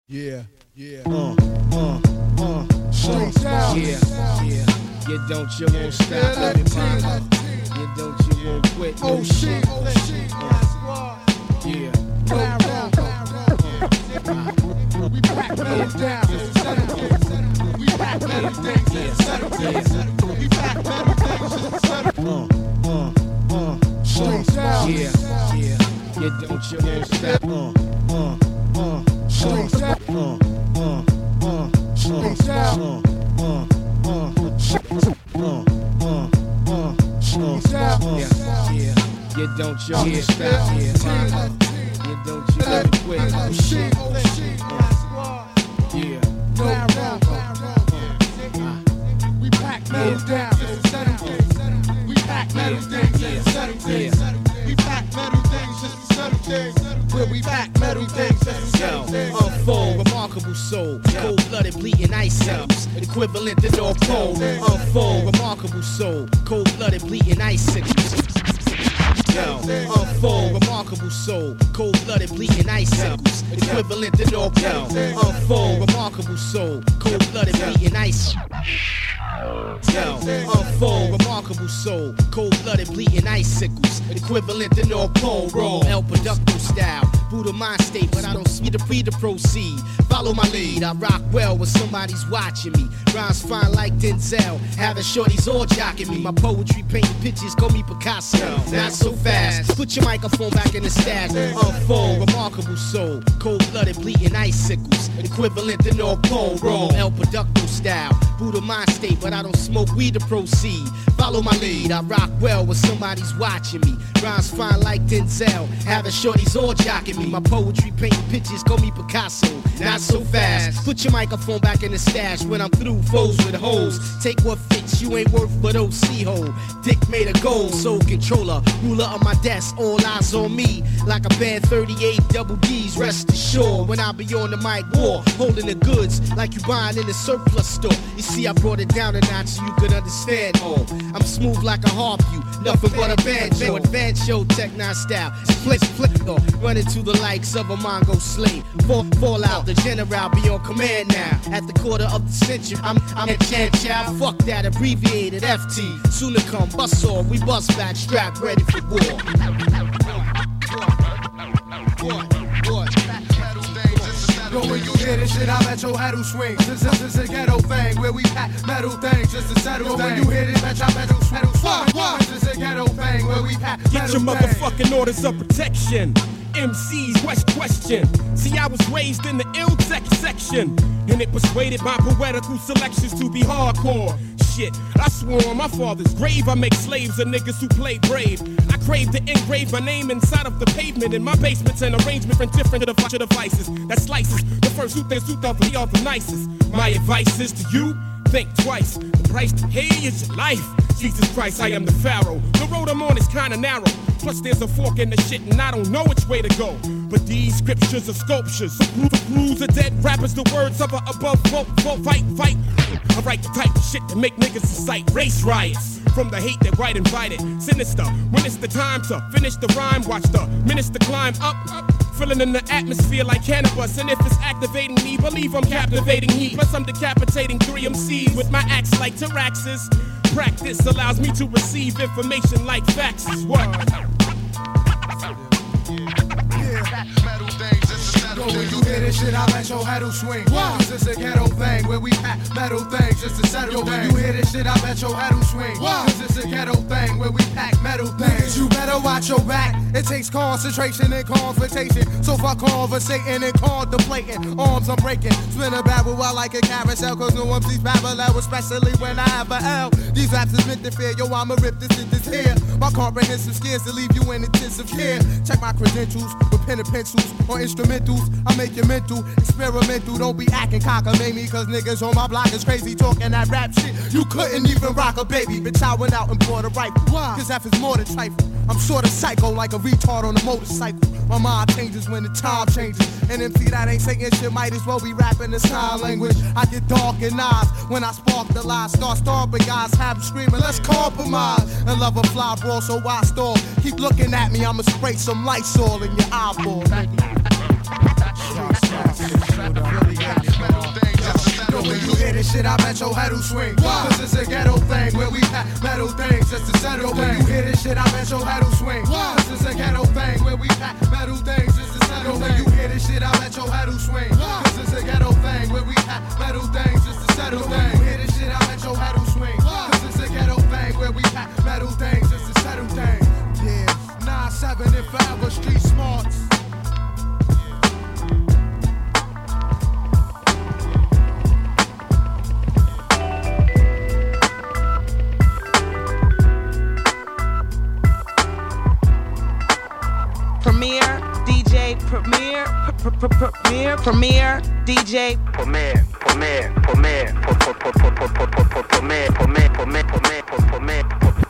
Yeah, yeah. Straight down. Yeah, yeah. You don't, you won't stop, baby mama. You don't, you won't quit. Oh shit, oh shit. Yeah. We back metal down. We back metal things. We back metal things. Straight down. Yeah, yeah. You don't, you won't stop. Straight down. Straight down. Straight down. Yeah, yeah. You don't, you won't stop. Yeah, mama. You don't, you won't quit. Oh shit, oh shit. Yeah. We pack metal down. We pack metal things. We pack metal things just to settle things. Where we pack metal things just to settle things. Unfold, remarkable soul, cold-blooded, bleeding icicles, equivalent to North Pole. Unfold, remarkable soul, cold-blooded, bleeding icicles. Unfold, remarkable soul, cold-blooded, bleeding icicles, equivalent to North Pole. Unfold, remarkable soul, cold-blooded, bleeding icicles. Unfold, remarkable soul, cold-blooded, bleeding icicles, equivalent to North Pole. Raw, El Producto style, Buddha mind state, but I don't see the free to proceed. Follow my lead, I rock well when somebody's watching me. Rhymes fine like Denzel, having shorties all jocking me. My poetry painting pictures, call me Picasso. Not so fast, put your microphone back in the stash. Unfold, remarkable soul, cold-blooded, bleeding icicles, equivalent to North Pole. Raw, El Producto style, Buddha mind state, but I don't smoke weed to proceed. Follow my lead, I rock well when somebody's watching me. Rhymes fine like Denzel, having shorties all jocking me. My poetry painting pictures, call me Picasso. Not so fast, put your microphone back in the stash. When I'm through, foes with hoes. Take what fits, you ain't worth but OC hole. Dick made of gold, soul controller, ruler of my desk, all eyes on me. Like a bad 38 double D's, rest assured. When I be on the mic, war, holding the goods like you buying in the surplus store. You see, I brought it down a notch so you could understand all. I'm smooth like a harp, you nothing but a banjo. Advanced show, techno style, split, running to the likes of a Mongo slave. Fall out, the general be on command now. At the quarter of the century, I'm a Chan Chow. Fuck that, abbreviated FT. Soon to come, bust off, we bust back, strapped, ready for war. Yo, when you hear this shit, I bet your head will swing. This is a ghetto thing where we pack metal things just to settle things. When you hear this, bet your metal swing. This is a ghetto thing where we pack metal Get your motherfucking orders of protection. MC's question. See, I was raised in the ill tech section, and it persuaded my poetical selections to be hardcore. Shit, I swore on my father's grave I make slaves of niggas who play brave. I crave to engrave my name inside of the pavement. In my basement's an arrangement from different devices that slices the first who thinks who thought we are the nicest. My advice is to you, think twice. The price to pay is your life. Jesus Christ, I am the Pharaoh. The road I'm on is kinda narrow. Plus there's a fork in the shit and I don't know which way to go. But these scriptures are sculptures. Rules are dead rappers, the words of a above vote, fight. I write the type of shit to make niggas incite race riots. From the hate that right invited, sinister. When it's the time to finish the rhyme, watch the minister climb up. Filling in the atmosphere like cannabis. And if it's activating me, believe I'm captivating heat. Plus I'm decapitating 3 MCs with my axe like Tyraxis. Practice allows me to receive information like faxes. What? Yo, when you hear this shit, I bet your head will swing. This is a ghetto thing where we pack metal things just to settle things. Yo, when you hear this shit, I bet your head will swing. This is a ghetto thing where we pack metal things. You better watch your back. It takes concentration and confrontation. So fuck conversating and contemplating. Arms I'm breaking. Spin a babble while like a carousel. Cause no one please babble out, especially when I have a L. These raps is meant to fear. Yo, I'ma rip this in this here. My comprehensive skills to leave you in intensive care. Check my credentials with pen and pencils or instrumentals. I make you mental, experimental. Don't be acting cockamamie, cause niggas on my block is crazy talking that rap shit. You couldn't even rock a baby, bitch. I went out and bought a rifle. Cause F is more than trifle. I'm sorta psycho like a retard on a motorcycle. My mind changes when the time changes. And MC that ain't saying shit might as well be rapping the sign language. I get dark in eyes when I spark the lies. Start stomping guys, have them screaming, let's compromise. And love a fly bro, so I stall. Keep looking at me, I'ma spray some Lysol in your eyeball. shit, I bet your head will swing. Cause it's a ghetto thing where we pack metal things just to settle things. When you hear this shit, I bet your head will swing. Cause it's a ghetto thing where we pack metal things just to settle things. When you hear this shit, I bet your head will swing. Cause it's a ghetto thing where we pack metal things just to settle things. When you hear this shit, I bet your head will swing. Cause it's a ghetto thing where we pack metal things just to settle things. Yeah, 9-7 and forever street smarts. Premier DJ Premier DJ Premier